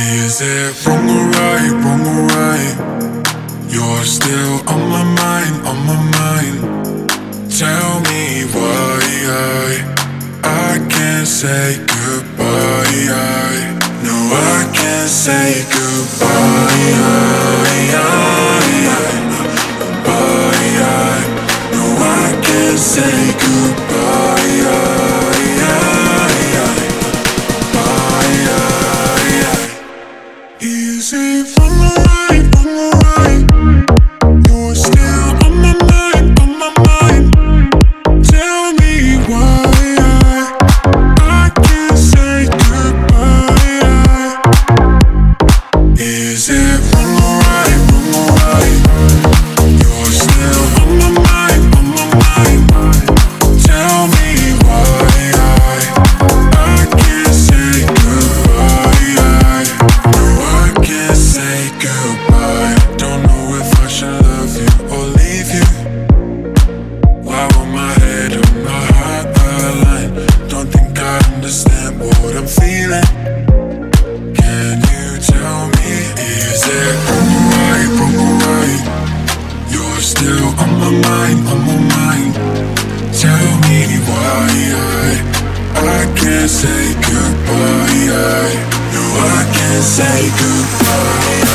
Is it wrong or right, wrong or right? You're still on my mind, on my mind. Tell me why I can't say goodbye. No, I can't say goodbye. No, I can't say goodbye. Is it wrong or right, wrong or right? You're still on my mind, on my mind. Tell me why I can't say goodbye. Is it wrong or right, wrong or right? You're still on my mind, on my mind. Tell me why I can't say goodbye. No, I can't say goodbye. Don't know if I should love you or leave you. Why will my head and my heart align? Don't think I understand what I'm feeling. Can you tell me, is it wrong or right, wrong or right? You're still on my mind, on my mind. Tell me why I can't say goodbye. No, I can't say goodbye.